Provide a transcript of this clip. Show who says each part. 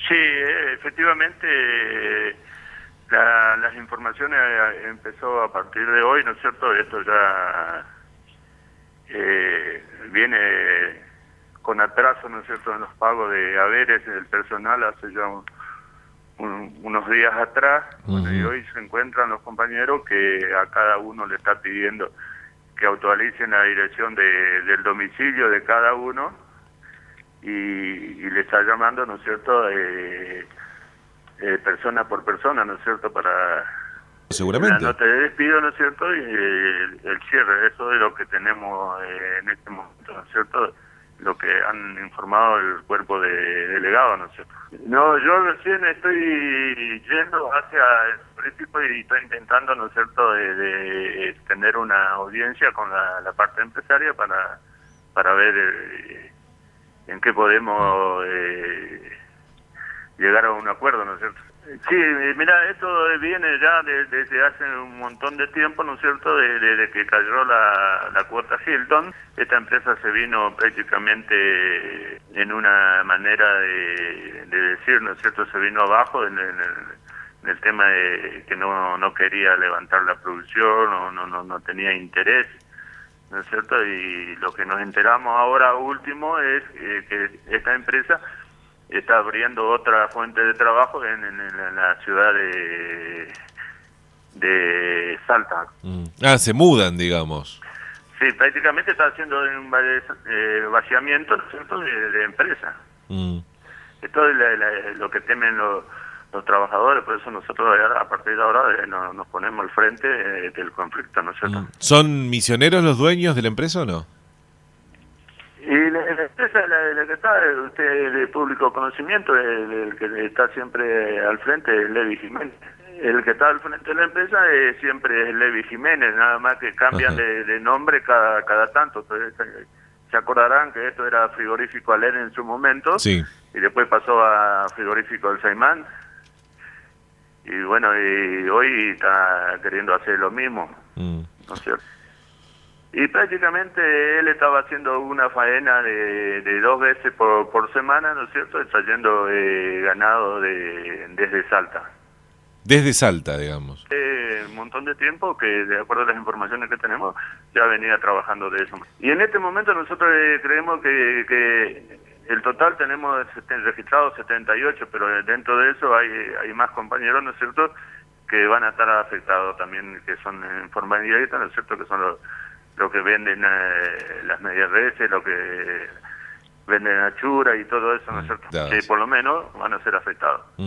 Speaker 1: Sí, efectivamente, las informaciones empezó a partir de hoy, ¿no es cierto? Esto ya viene con atraso, ¿no es cierto?, en los pagos de haberes del personal hace ya unos días atrás. Bueno, y hoy se encuentran los compañeros que a cada uno le está pidiendo que actualicen la dirección del domicilio de cada uno y le está llamando, ¿no es cierto?, persona por persona, ¿no es cierto?, para la
Speaker 2: Seguramente.
Speaker 1: nota de despido, ¿no es cierto?, y el cierre. Eso es lo que tenemos en este momento, ¿no es cierto?, lo que han informado el cuerpo de delegado, ¿no es cierto? No, yo recién estoy yendo hacia el principio y estoy intentando, ¿no es cierto?, de tener una audiencia con la parte empresaria para ver en qué podemos llegar a un acuerdo, ¿no es cierto? Sí, mira, esto viene ya desde hace un montón de tiempo, ¿no es cierto?, desde que cayó la cuota Hilton. Esta empresa se vino prácticamente en una manera de decir, ¿no es cierto?, se vino abajo en el tema de que no quería levantar la producción, no tenía interés, ¿no es cierto? Y lo que nos enteramos ahora último es que esta empresa está abriendo otra fuente de trabajo en la ciudad de Salta.
Speaker 2: Se mudan, digamos.
Speaker 1: Sí, prácticamente está haciendo un vaciamiento, ¿no es cierto?, de empresa. Esto es lo que temen los trabajadores, por eso nosotros a partir de ahora nos ponemos al frente del conflicto, ¿no es cierto?
Speaker 2: ¿Son misioneros los dueños de la empresa o no?
Speaker 1: Y la empresa, la que está, usted de público conocimiento, el que está siempre al frente es Levi Jiménez. El que está al frente de la empresa siempre es Levi Jiménez, nada más que cambian de nombre cada tanto. Entonces, se acordarán que esto era Frigorífico Alén en su momento,
Speaker 2: Sí.
Speaker 1: y después pasó a Frigorífico El Saimán, y bueno, y hoy está queriendo hacer lo mismo, ¿no es cierto? Y prácticamente él estaba haciendo una faena de 2 veces por semana, ¿no es cierto?, trayendo ganado desde Salta.
Speaker 2: Desde Salta, digamos.
Speaker 1: Un montón de tiempo que, de acuerdo a las informaciones que tenemos, ya venía trabajando de eso. Y en este momento nosotros creemos que el total tenemos registrados 78, pero dentro de eso hay más compañeros, ¿no es cierto?, que van a estar afectados también, que son en forma indirecta, ¿no es cierto?, que son lo que venden las medias reses, lo que venden achura y todo eso, ¿no es cierto?, que por lo menos van a ser afectados.